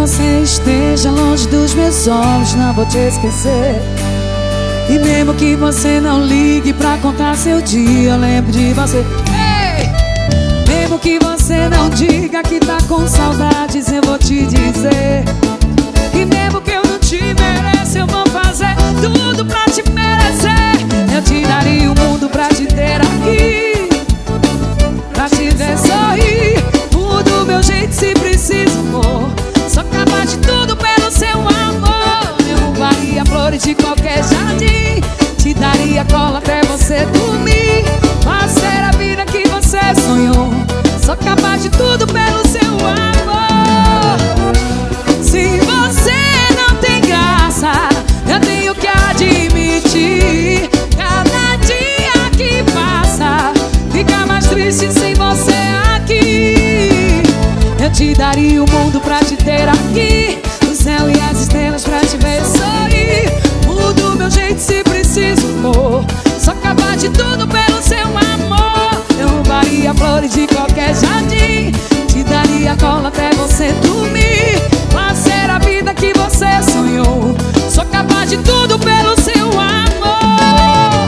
você esteja longe dos meus olhos, não vou te esquecer. E mesmo que você não ligue pra contar seu dia, eu lembro de você. Ei! Mesmo que você não diga que tá com saudades, eu vou te dizer. E mesmo que eu não te mereça, eu vou fazer tudo pra te merecer. Eu te daria o mundo pra te ter aqui, pra te ver sorrir. Mudo o meu jeito se preciso for. Sou capaz de tudo pelo seu amor. Eu roubaria flores de qualquer jardim, te daria cola até você dormir. Vai ser a vida que você sonhou. Sou capaz de tudo pelo seu amor. Se você não tem graça, eu tenho que admitir. Cada dia que passa fica mais triste sem você aqui. Eu te daria o mundo pra te ter aqui, o céu e as estrelas pra te ver sorrir. Mudo o meu jeito se preciso for. Sou capaz de tudo pelo seu amor. Eu roubaria flores de qualquer jardim, te daria cola até você dormir. Vai ser a vida que você sonhou. Sou capaz de tudo pelo seu amor.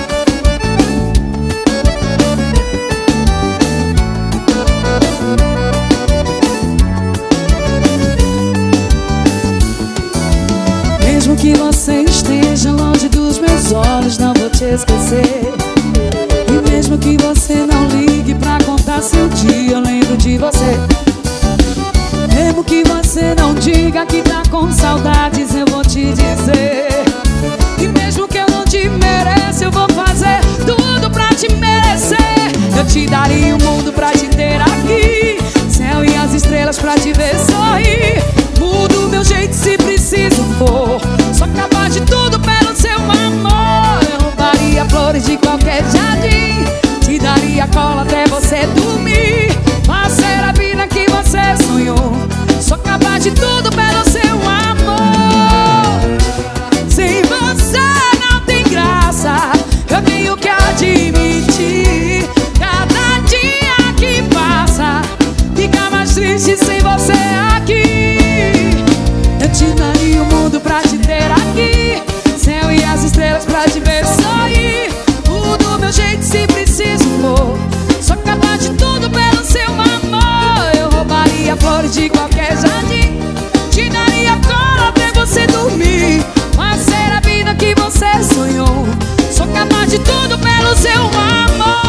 Mesmo que você esteja longe dos meus olhos, não vou te esquecer. E mesmo que você não ligue pra contar seu dia, eu lembro de você. Mesmo que você não diga que tá com saudades, eu vou te dizer. E mesmo que eu não te mereça, eu vou fazer tudo pra te merecer. Eu te daria o mundo pra te ter aqui, céu e as estrelas pra te ver sorrir. Mudo o meu jeito se preciso for. Sou capaz de tudo pelo seu amor. Eu roubaria flores de qualquer jardim, te daria cola até você dormir. Vai ser a vida que você sonhou. Sou capaz de tudo pelo seu amor. Se você não tem graça, eu tenho que admitir. Cada dia que passa fica mais triste sem você aqui. Eu te daria o mundo pra te ter aqui, céu e as estrelas pra te ver sorrir. Mudo o meu jeito se preciso for. Sou capaz de tudo pelo seu amor. Eu roubaria flores de qualquer jardim, te daria cola até você dormir. Vai ser a vida que você sonhou. Sou capaz de tudo pelo seu amor.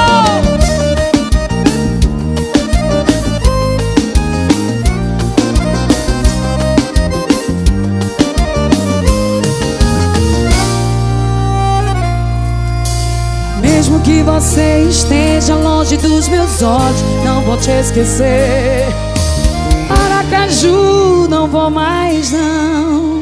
Mesmo que você esteja longe dos meus olhos, não vou te esquecer. Aracaju, não vou mais não.